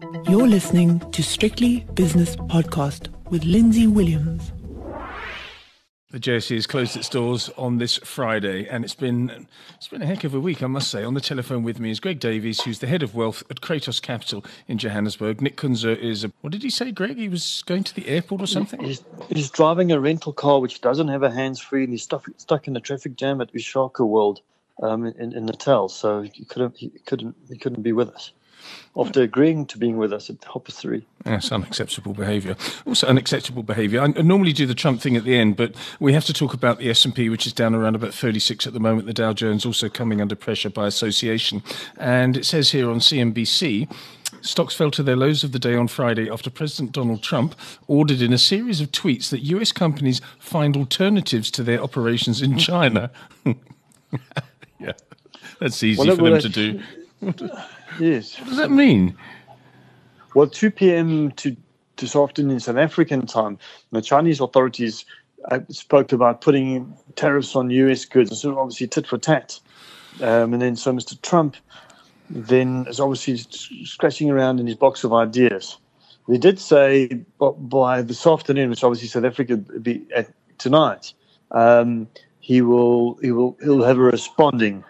You're listening to Strictly Business Podcast with Lindsay Williams. The JSE has closed its doors on this Friday, and it's been a heck of a week, I must say. On the telephone with me is Greg Davies, who's the head of wealth at Kratos Capital in Johannesburg. Nick Kunzer is what did he say, Greg? He was going to the airport or something? He's driving a rental car which doesn't have a hands-free, and he's stuck in a traffic jam at Ushaka World in Natal, so he couldn't be with us after agreeing to being with us at 3:30. That's unacceptable behaviour. Also unacceptable behaviour. I normally do the Trump thing at the end, but we have to talk about the S&P, which is down around about 36 at the moment. The Dow Jones also coming under pressure by association. And it says here on CNBC, stocks fell to their lows of the day on Friday after President Donald Trump ordered in a series of tweets that US companies find alternatives to their operations in China. Yeah, that's easy for them to do. Yes. What does that mean? Well, 2 p.m. to this afternoon South African time, the Chinese authorities spoke about putting tariffs on U.S. goods, so obviously tit for tat. And then so Mr. Trump then is obviously scratching around in his box of ideas. They did say by this afternoon, which obviously South Africa will be at tonight, he'll have a responding.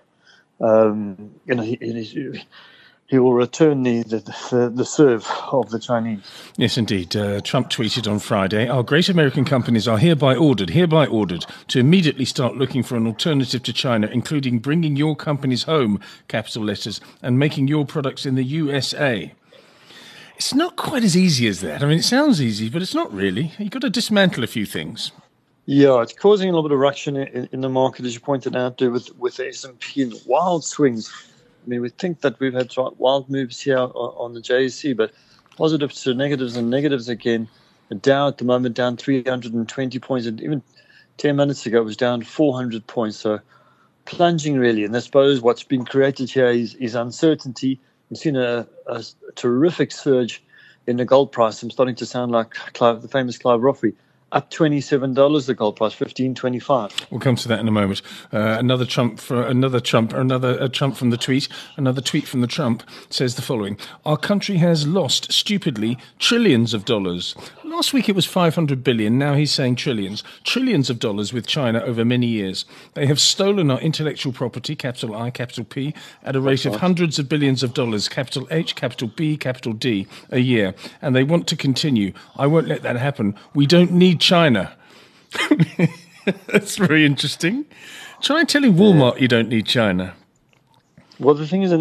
He will return the serve of the Chinese. Yes, indeed. Trump tweeted on Friday, "Our great American companies are hereby ordered to immediately start looking for an alternative to China, including bringing your companies home, capital letters, and making your products in the USA." It's not quite as easy as that. I mean, it sounds easy, but it's not really. You've got to dismantle a few things. Yeah, it's causing a little bit of ruction in the market, as you pointed out, with the S&P and wild swings. I mean, we think that we've had wild moves here on the JSE, but positives to negatives and negatives again. The Dow at the moment down 320 points, and even 10 minutes ago it was down 400 points. So plunging really. And I suppose what's been created here is uncertainty. We've seen a terrific surge in the gold price. I'm starting to sound like the famous Clive Roffey. Up $27, the gold price, $15.25. We'll come to that in a moment. Another Trump from the tweet. Another tweet from the Trump says the following: "Our country has lost, stupidly, trillions of dollars." Last week it was 500 billion. Now he's saying trillions. Trillions of dollars with China over many years. They have stolen our intellectual property, capital I, capital P, at a rate of hundreds of billions of dollars, capital H, capital B, capital D, a year. And they want to continue. I won't let that happen. We don't need China. That's very interesting. Try telling Walmart you don't need China. Well, the thing is,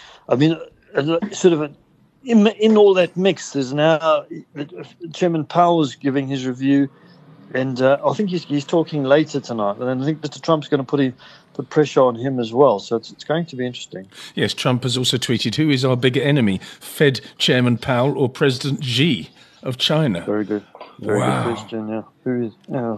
in all that mix, there's now Chairman Powell is giving his review, and I think he's talking later tonight. And I think Mr. Trump's going to put pressure on him as well. So it's going to be interesting. Yes, Trump has also tweeted, "Who is our bigger enemy, Fed Chairman Powell or President Xi of China?" Very good. Very good question. Yeah. Who is? Yeah.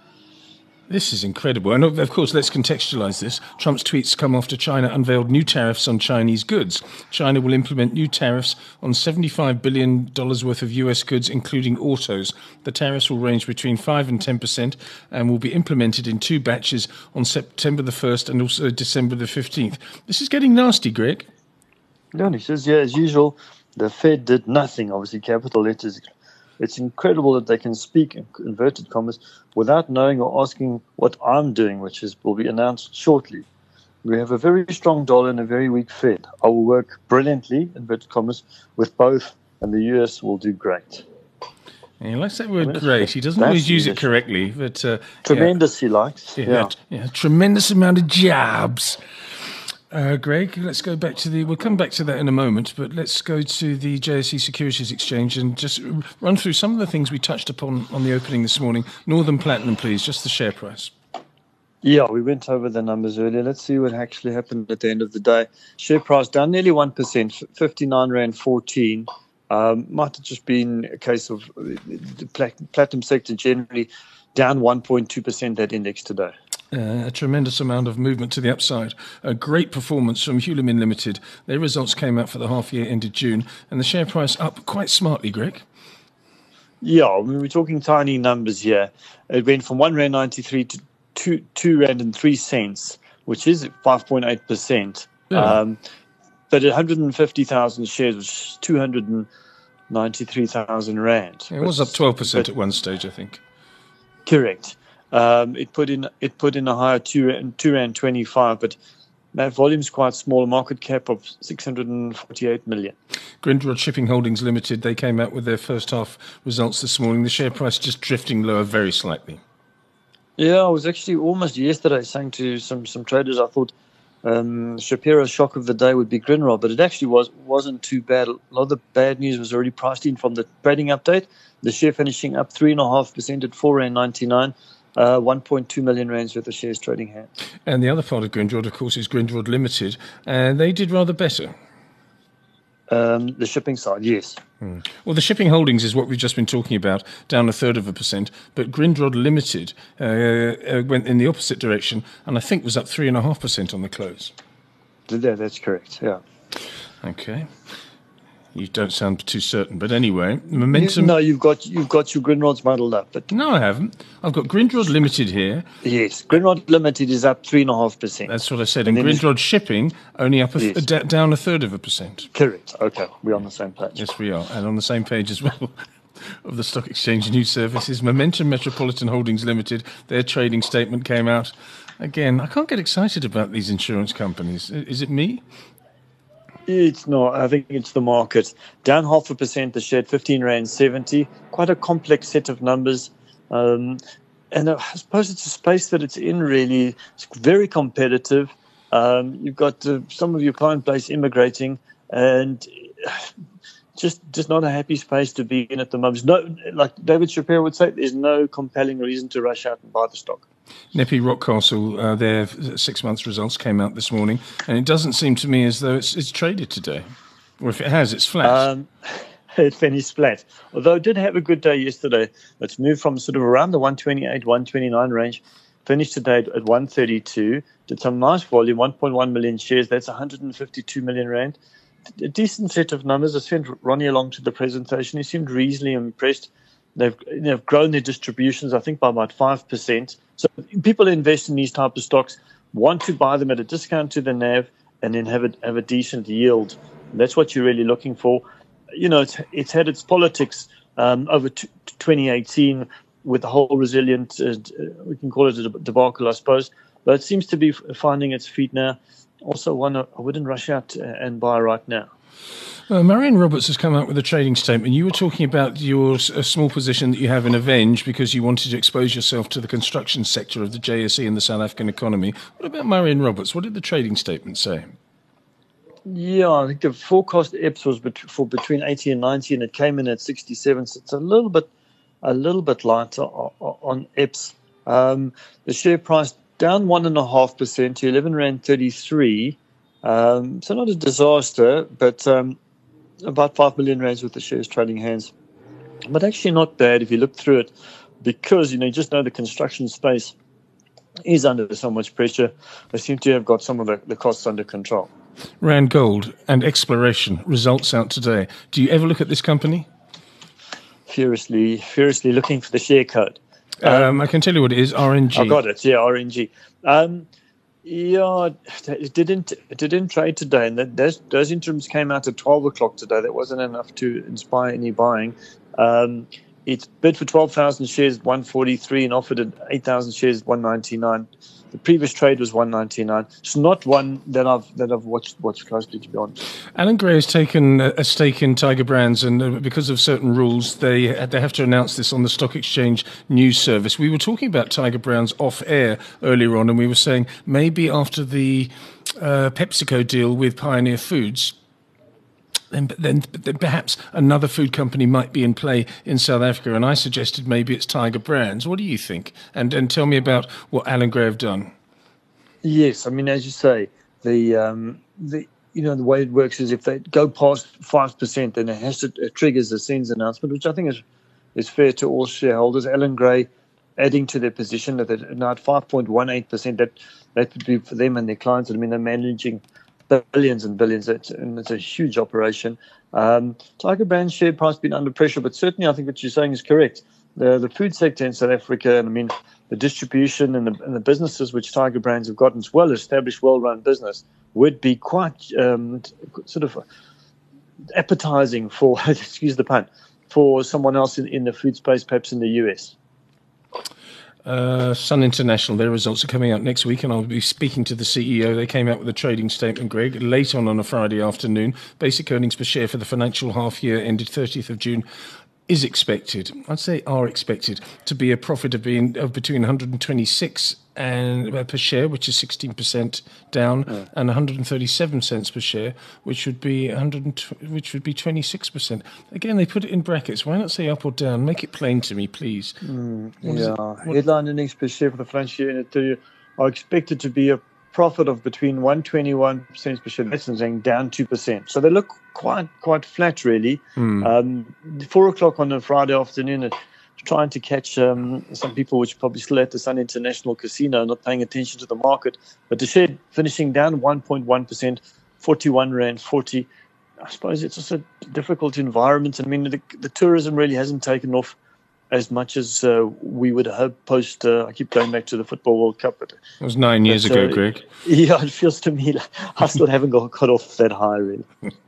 This is incredible. And of course, let's contextualize this. Trump's tweets come after China unveiled new tariffs on Chinese goods. China will implement new tariffs on $75 billion worth of US goods, including autos. The tariffs will range between 5 and 10% and will be implemented in 2 batches on September the 1st and also December the 15th. This is getting nasty, Greg. Yeah, he says, as usual, the Fed did nothing, obviously, capital letters. It's incredible that they can speak, in inverted commas, without knowing or asking what I'm doing, which will be announced shortly. We have a very strong dollar and a very weak Fed. I will work brilliantly, inverted commas, with both, and the US will do great. Yeah, he likes that word great. He doesn't always use it correctly, but tremendous he likes. Yeah, tremendous amount of jabs. Greg, let's go back to we'll come back to that in a moment, but let's go to the JSE Securities Exchange and just run through some of the things we touched upon on the opening this morning. Northam Platinum, please, just the share price. Yeah, we went over the numbers earlier. Let's see what actually happened at the end of the day. Share price down nearly 1%, 59 Rand 14. Might have just been a case of the platinum sector generally down 1.2%, that index today. A tremendous amount of movement to the upside. A great performance from Hulamin Limited. Their results came out for the half year ended June, and the share price up quite smartly, Greg. Yeah, I mean, we're talking tiny numbers here. It went from R1.93 to R2.03, which is 5.8%. Yeah. But 150,000 shares, which is 93,000 rand. It was up 12% at one stage, I think. Correct. It put in a higher £2.25, but that volume is quite small. A market cap of 648 million. Grindrod Shipping Holdings Limited, they came out with their first half results this morning. The share price just drifting lower very slightly. Yeah, I was actually almost yesterday saying to some traders, I thought Shapiro's shock of the day would be Grindrod, but it actually wasn't too bad. A lot of the bad news was already priced in from the trading update. The share finishing up 3.5% at £4.99. 1.2 million rands worth of shares trading hands. And the other part of Grindrod, of course, is Grindrod Limited, and they did rather better. The shipping side, yes. Well, the shipping holdings is what we've just been talking about, down 0.33%, but Grindrod Limited went in the opposite direction, and I think was up 3.5% on the close. Yeah, that's correct, yeah. Okay. You don't sound too certain, but anyway, momentum. You've got your Grindrods muddled up. But no, I haven't. I've got Grindrod Limited here. Yes, Grindrod Limited is up 3.5%. That's what I said. And Grindrod Shipping only up down 1/3%. Correct. Okay, we're on the same page. Yes, we are, and on the same page as well of the Stock Exchange News Services. Momentum Metropolitan Holdings Limited. Their trading statement came out. Again, I can't get excited about these insurance companies. Is it me? It's not. I think it's the market. Down 0.5%, the share at 15 Rand 70. Quite a complex set of numbers. And I suppose it's a space that it's in, really. It's very competitive. You've got some of your client base immigrating, and just not a happy space to be in at the moment. No, like David Shapiro would say, there's no compelling reason to rush out and buy the stock. NEPI Rockcastle, their 6 months results came out this morning, and it doesn't seem to me as though it's traded today. Or if it has, it's flat. It finished flat. Although it did have a good day yesterday. It's moved from sort of around the 128, 129 range. Finished today at 132. Did some nice volume, 1.1 million shares. That's 152 million rand. A decent set of numbers. I sent Ronnie along to the presentation. He seemed reasonably impressed. They've grown their distributions, I think, by about 5%. So people invest in these type of stocks want to buy them at a discount to the NAV and then have a decent yield. And that's what you're really looking for. You know, it's had its politics over 2018 with the whole resilient, we can call it a debacle, I suppose. But it seems to be finding its feet now. Also, one I wouldn't rush out and buy right now. Marion Roberts has come out with a trading statement. You were talking about a small position that you have in Avenge because you wanted to expose yourself to the construction sector of the JSE and the South African economy. What about Marion Roberts? What did the trading statement say? Yeah, I think the forecast EPS was for between 80 and 90, and it came in at 67. So it's a little bit lighter on EPS. The share price down 1.5% to 11 Rand 33. So not a disaster, but about 5 million rands worth of shares trading hands. But actually not bad if you look through it, because you just know the construction space is under so much pressure. They seem to have got some of the costs under control. Rand Gold and Exploration results out today. Do you ever look at this company? Furiously looking for the share code. I can tell you what it is. RNG. I got it. Yeah, RNG. Yeah, it didn't trade today, and those interims came out at 12 o'clock today. That wasn't enough to inspire any buying. It's bid for 12,000 shares at 143 and offered at 8,000 shares at 199. The previous trade was 199. It's not one that I've watched closely, to be honest. Alan Gray has taken a stake in Tiger Brands, and because of certain rules, they have to announce this on the Stock Exchange News Service. We were talking about Tiger Brands off air earlier on, and we were saying maybe after the PepsiCo deal with Pioneer Foods, then perhaps another food company might be in play in South Africa, and I suggested maybe it's Tiger Brands. What do you think? And tell me about what Alan Gray have done. Yes, I mean, as you say, the way it works is if they go past 5%, then it triggers a SENS announcement, which I think is fair to all shareholders. Alan Gray adding to their position that they're now at 5.18%. That would be for them and their clients. I mean, they're managing billions and billions, and it's a huge operation. Tiger Brands share price been under pressure, but certainly I think what you're saying is correct. The food sector in South Africa, and I mean the distribution and the businesses which Tiger Brands have gotten, it's well-established, well-run business, would be quite sort of appetizing for, excuse the pun, for someone else in the food space, perhaps in the US? Sun International, their results are coming out next week, and I'll be speaking to the CEO. They came out with a trading statement, Greg, late on a Friday afternoon. Basic earnings per share for the financial half year ended 30th of June is expected, I'd say are expected, to be a profit of between 126 per share, which is 16% down, and 137 cents per share, which would be 26%. Again, they put it in brackets. Why not say up or down? Make it plain to me, please. Headline earnings per share for the financial year are expected to be a profit of between 121 cents per share. That's saying down 2%. So they look quite flat, really. 4 o'clock on a Friday afternoon, trying to catch some people which probably still at the Sun International Casino, not paying attention to the market. But the share finishing down 1.1%, 41 Rand 40. I suppose it's just a difficult environment. I mean, the tourism really hasn't taken off as much as we would hope post, I keep going back to the Football World Cup. But it was 9 years ago, Greg. Yeah, it feels to me like I still haven't got off that high, really.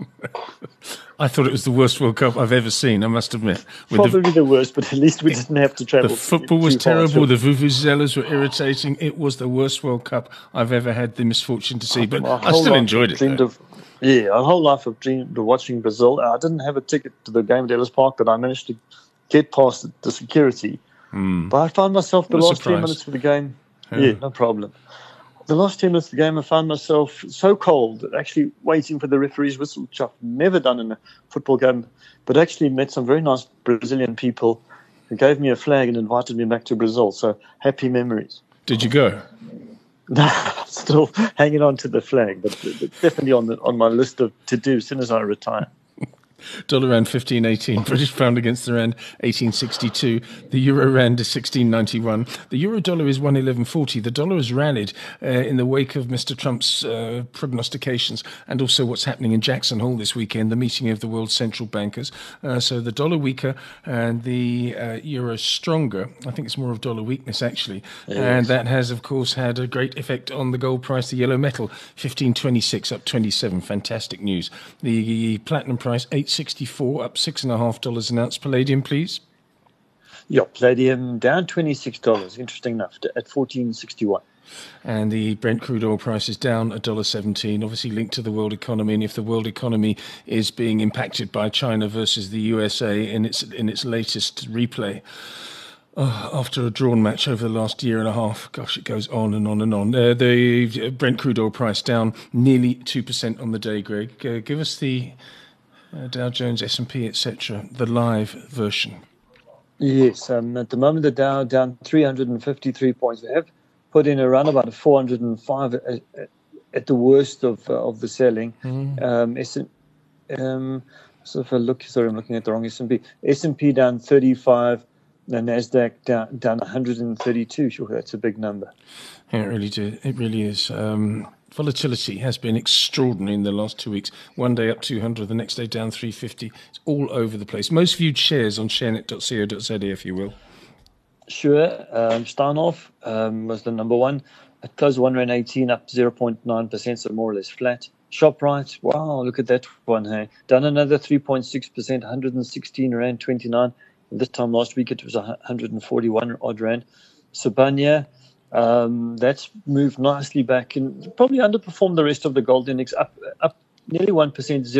I thought it was the worst World Cup I've ever seen, I must admit. Probably the worst, but at least we didn't have to travel. The football was terrible, the vuvuzelas were irritating. It was the worst World Cup I've ever had the misfortune to see, but I still enjoyed it. A whole life I've dreamed of watching Brazil. I didn't have a ticket to the game at Ellis Park, but I managed to get past the security. But I found myself the last 10 minutes of the game. Yeah, no problem. The last 10 minutes of the game, I found myself so cold, actually waiting for the referee's whistle, which I've never done in a football game, but actually met some very nice Brazilian people who gave me a flag and invited me back to Brazil. So happy memories. Did you go? No, still hanging on to the flag, but definitely on my list of to-do as soon as I retire. Dollar rand 15.18, British pound against the rand 18.62, the euro rand is 16.91, the euro dollar is 111.40. The dollar has rallied in the wake of Mr. Trump's prognostications and also what's happening in Jackson Hole this weekend, the meeting of the world's central bankers. So the dollar weaker and the euro stronger. I think it's more of dollar weakness, actually. Yes. And that has, of course, had a great effect on the gold price, the yellow metal, 15.26, up 27. Fantastic news. The platinum price, 864, up $6.50 an ounce. Palladium, please. Yeah, palladium down $26. Interesting enough, at 14.61. And the Brent crude oil price is down $1.17, obviously linked to the world economy. And if the world economy is being impacted by China versus the USA in its latest replay, after a drawn match over the last year and a half, gosh, it goes on and on and on. The Brent crude oil price down nearly 2% on the day, Greg. Give us the Dow Jones, S&P, etc., the live version. Yes, at the moment the Dow down 353 points. We have put in around about 405 at the worst of the selling. So if I look, sorry, I'm looking at the wrong S&P. S&P down 35, the Nasdaq down 132. Sure, that's a big number. Yeah, it really is. Volatility has been extraordinary in the last 2 weeks. One day up 200, the next day down 350. It's all over the place. Most viewed shares on sharenet.co.za, if you will. Sure. Steinhoff was the number one. It closed 1.18 up 0.9%, so more or less flat. ShopRite, wow, look at that one. Hey, down another 3.6%, 116 Rand 29. This time last week it was 141 odd Rand. Sibanye, that's moved nicely back and probably underperformed the rest of the gold index, up nearly 1%,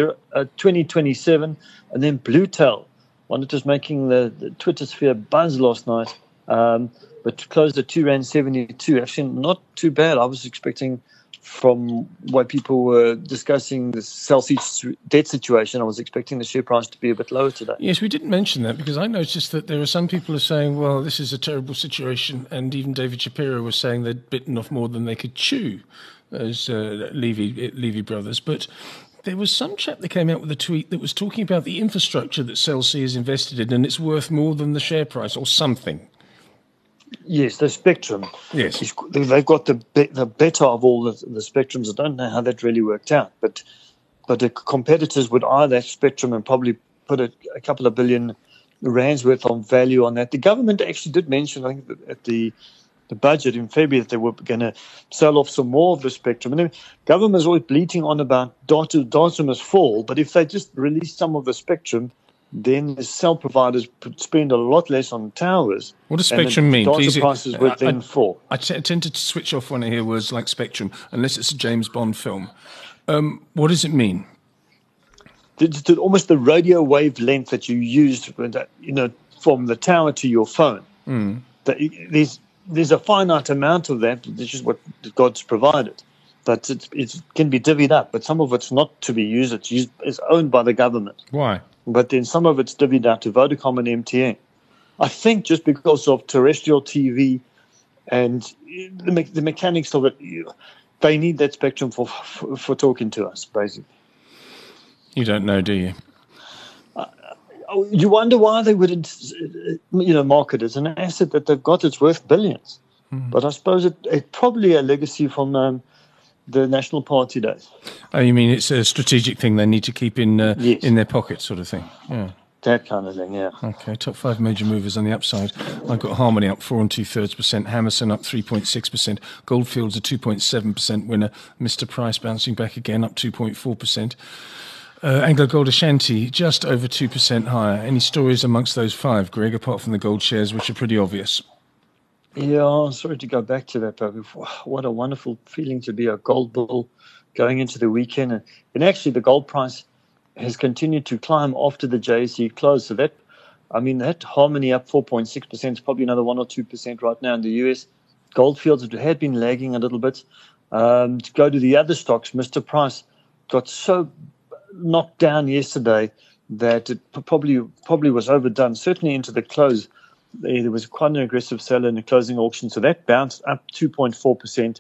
2027. And then Bluetail, one that was making the Twitter sphere buzz last night, but closed at 2.72 Rand. Actually, not too bad. I was expecting, from what people were discussing, the Celsius debt situation, I was expecting the share price to be a bit lower today. Yes, we didn't mention that because I noticed that there are some people who are saying, well, this is a terrible situation, and even David Shapiro was saying they'd bitten off more than they could chew, as Levy brothers. But there was some chap that came out with a tweet that was talking about the infrastructure that Cell C is invested in, and it's worth more than the share price or something. Yes, the spectrum. Yes, they've got the better of all the spectrums. I don't know how that really worked out, but the competitors would eye that spectrum and probably put a couple of billion rands worth of value on that. The government actually did mention, I think, at the the budget in February that they were going to sell off some more of the spectrum. And then government is always bleating on about data must fall, but if they just release some of the spectrum, then the cell providers spend a lot less on towers. What does spectrum mean? Data prices would then fall. I tend to switch off when I hear words like spectrum, unless it's a James Bond film. What does it mean? Almost the radio wavelength that you used, from the tower to your phone. There's a finite amount of that, which is what God's provided. But it can be divvied up. But some of it's not to be used. It's owned by the government. Why? But then some of it's divvied out to Vodacom and MTN. I think just because of terrestrial TV and the mechanics of it, they need that spectrum for talking to us, basically. You don't know, do you? You wonder why they wouldn't, market it as an asset that they've got. It's worth billions. But I suppose it's probably a legacy from the National Party days. Oh, you mean it's a strategic thing they need to keep in Yes. in their pocket, sort of thing? Yeah. That kind of thing, yeah. Okay, top 5 major movers on the upside. I've got Harmony up 4 2/3%, Hammerson up 3.6%, Goldfields a 2.7% winner, Mr. Price bouncing back again up 2.4%. Anglo Gold Ashanti just over 2% higher. Any stories amongst those 5, Greg, apart from the gold shares, which are pretty obvious? Yeah, sorry to go back to that, but what a wonderful feeling to be a gold bull going into the weekend. And actually, the gold price has continued to climb after the JSE close. So that Harmony up 4.6% is probably another 1 or 2% right now in the US. Goldfields had been lagging a little bit. To go to the other stocks, Mr. Price got so knocked down yesterday that it probably was overdone. Certainly into the close, there was quite an aggressive sell in the closing auction, so that bounced up 2.4%,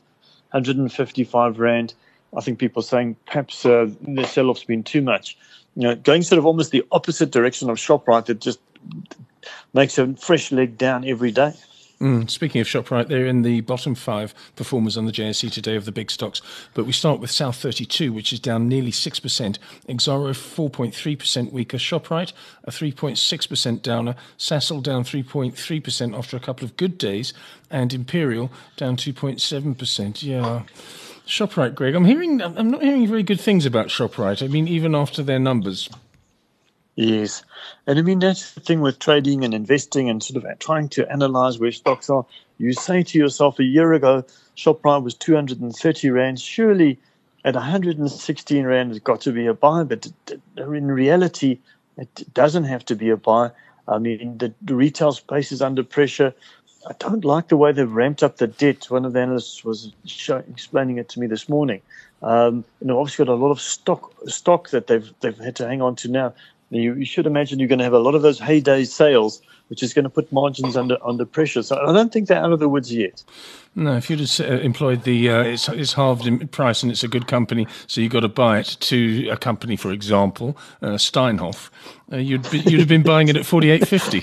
155 rand. I think people are saying perhaps the sell-off's been too much. Going sort of almost the opposite direction of ShopRite, that just makes a fresh leg down every day. Speaking of ShopRite, they're in the bottom 5 performers on the JSE today of the big stocks. But we start with South 32, which is down nearly 6%. Exxaro 4.3% weaker. ShopRite a 3.6% downer. Sasol down 3.3% after a couple of good days. And Imperial down 2.7%. Yeah. ShopRite, Greg, I'm not hearing very good things about ShopRite. I mean, even after their numbers. Yes. And that's the thing with trading and investing and sort of trying to analyze where stocks are. You say to yourself, a year ago, ShopRite was 230 Rand. Surely at 116 Rand, it's got to be a buy. But in reality, it doesn't have to be a buy. I mean, the retail space is under pressure. I don't like the way they've ramped up the debt. One of the analysts was explaining it to me this morning. Obviously got a lot of stock that they've had to hang on to now. You should imagine you're going to have a lot of those heyday sales, which is going to put margins under pressure. So I don't think they're out of the woods yet. No, if you'd have employed the it's halved in price and it's a good company, so you've got to buy it, to a company, for example, Steinhoff, you'd have been buying it at 48.50.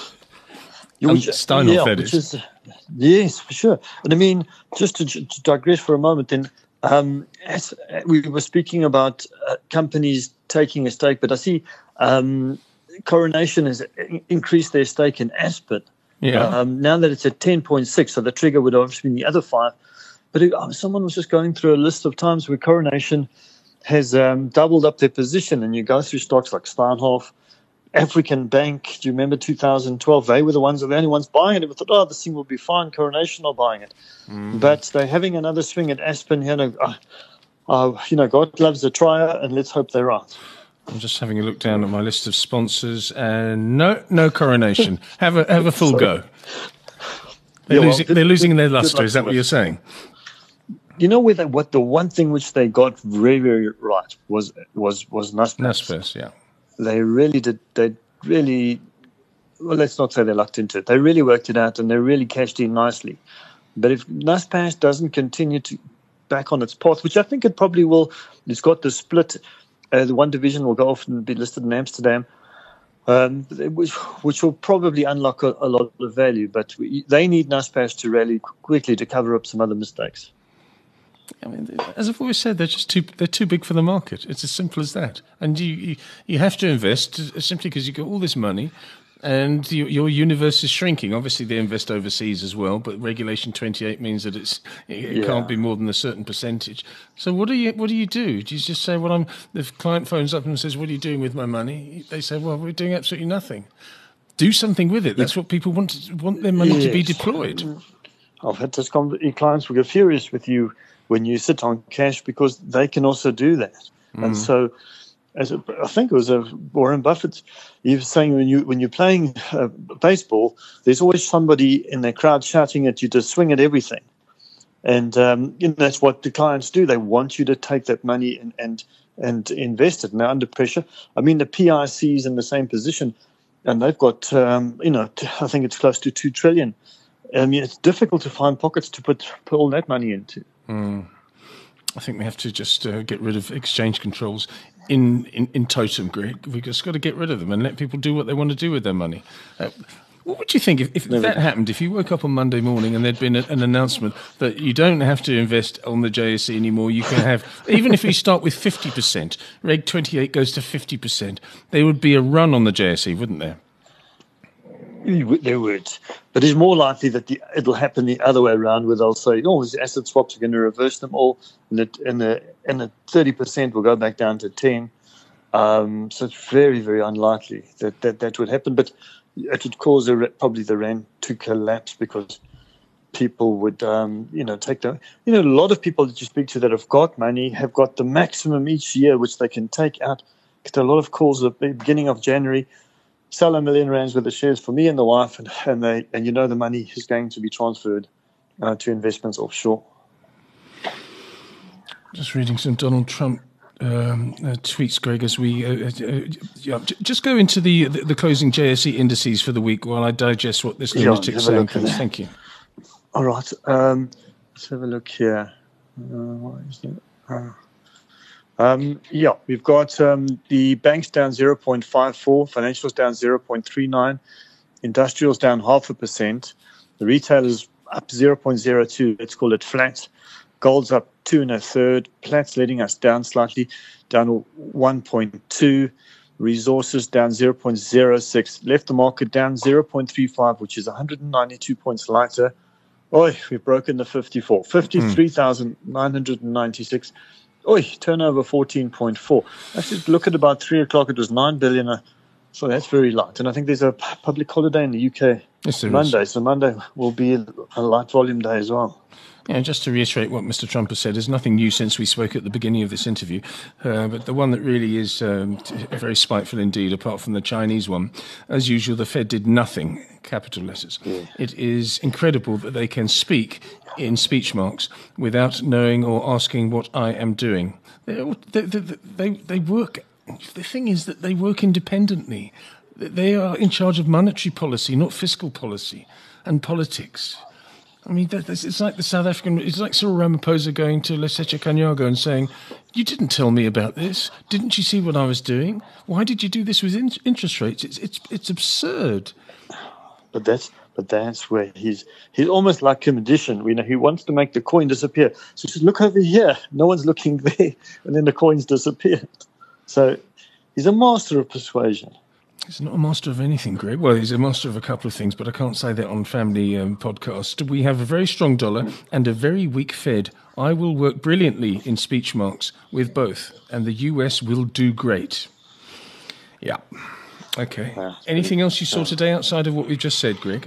Steinhoff, that is. Yes, for sure. And just to digress for a moment, then, as we were speaking about companies taking a stake, but I see Coronation has increased their stake in Aspen. Yeah. Now that it's at 10.6, so the trigger would obviously be the other 5. But someone was just going through a list of times where Coronation has doubled up their position, and you go through stocks like Steinhoff, African Bank. Do you remember 2012? They were the only ones buying it. We thought, this thing will be fine. Coronation are buying it. But they're having another swing at Aspen. God loves a trier, and let's hope they're right. I'm just having a look down at my list of sponsors, and no Coronation. Have a full go. They're losing their luster. Is that what you're saying? You know what the one thing which they got very, very right was Naspers. Naspers, yeah. They really did. They really, well, let's not say they lucked into it. They really worked it out, and they really cashed in nicely. But if Naspers doesn't continue to back on its path, which I think it probably will, it's got the split. The one division will go off and be listed in Amsterdam, which will probably unlock a lot of value. But they need Naspers to rally quickly to cover up some other mistakes. I mean, as I've always said, they're too big for the market. It's as simple as that. And you have to invest simply because you've got all this money. And your universe is shrinking. Obviously, they invest overseas as well, but Regulation 28 means that it can't be more than a certain percentage. So what do you do? Do you just say, well, the client phones up and says, what are you doing with my money? They say, well, we're doing absolutely nothing. Do something with it. That's what people want their money to be deployed. I've had this clients will get furious with you when you sit on cash because they can also do that. And so, I think it was Warren Buffett. He was saying when you're playing baseball, there's always somebody in the crowd shouting at you to swing at everything, and that's what the clients do. They want you to take that money and invest it. Now under pressure, I mean the PIC's in the same position, and they've got I think it's close to $2 trillion. I mean it's difficult to find pockets to put all that money into. I think we have to just get rid of exchange controls in totem, Greg. We've just got to get rid of them and let people do what they want to do with their money. What would you think if that happened? If you woke up on Monday morning and there'd been an announcement that you don't have to invest on the JSE anymore, you can have, even if we start with 50%, Reg 28 goes to 50%, there would be a run on the JSE, wouldn't there? There would, but it's more likely that it'll happen the other way around, where they'll say, "Oh, these asset swaps are going to reverse them all," and the 30% will go back down to 10. So it's very, very unlikely that would happen. But it would cause probably the rand to collapse because people would, take the. A lot of people that you speak to that have got money have got the maximum each year which they can take out. Get a lot of calls at the beginning of January. Sell R1 million worth of shares for me and the wife, and the money is going to be transferred to investments offshore. Just reading some Donald Trump tweets, Greg, as we just go into the closing JSE indices for the week while I digest what this lunatic's saying. Thank you. All right, let's have a look here. What is that? We've got the banks down 0.54, financials down 0.39, industrials down 0.5%, the retailers up 0.02, let's call it flat, gold's up 2 1/3, Platts letting us down slightly, down 1.2, resources down 0.06, left the market down 0.35, which is 192 points lighter. We've broken the 54, 53,996. Turnover 14.4. Actually, look at about 3 o'clock, it was 9 billion. So that's very light. And I think there's a public holiday in the UK Monday. So Monday will be a light volume day as well. Yeah, just to reiterate what Mr. Trump has said, there's nothing new since we spoke at the beginning of this interview. But the one that really is very spiteful indeed, apart from the Chinese one, as usual, the Fed did nothing, capital letters. Yeah. It is incredible that they can speak in speech marks without knowing or asking what I am doing. They work. The thing is that they work independently. They are in charge of monetary policy, not fiscal policy and politics. I mean, it's like the South African. It's like Cyril Ramaphosa going to Lesetja Kganyago and saying, "You didn't tell me about this. Didn't you see what I was doing? Why did you do this with interest rates? It's absurd." But that's where he's almost like a magician. He wants to make the coin disappear. So just look over here. No one's looking there, and then the coins disappear. So he's a master of persuasion. He's not a master of anything, Greg. Well, he's a master of a couple of things, but I can't say that on Family Podcast. We have a very strong dollar and a very weak Fed. I will work brilliantly in speech marks with both, and the US will do great. Yeah. Okay. Anything else you saw today outside of what we've just said, Greg?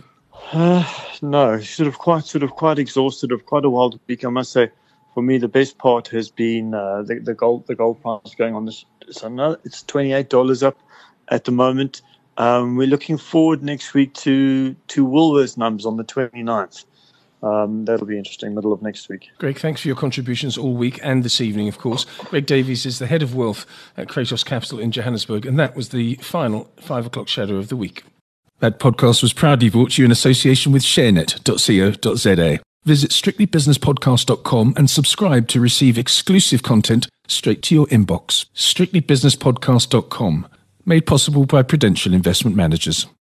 No. Sort of quite exhausted of quite a wild week, I must say. For me, the best part has been the gold price going on this. So now it's $28 up at the moment. We're looking forward next week to Woolworths numbers on the 29th. That'll be interesting, middle of next week. Greg, thanks for your contributions all week and this evening, of course. Greg Davies is the head of wealth at Kratos Capital in Johannesburg, and that was the final 5 o'clock shadow of the week. That podcast was proudly brought to you in association with sharenet.co.za. Visit strictlybusinesspodcast.com and subscribe to receive exclusive content straight to your inbox. strictlybusinesspodcast.com. Made possible by Prudential Investment Managers.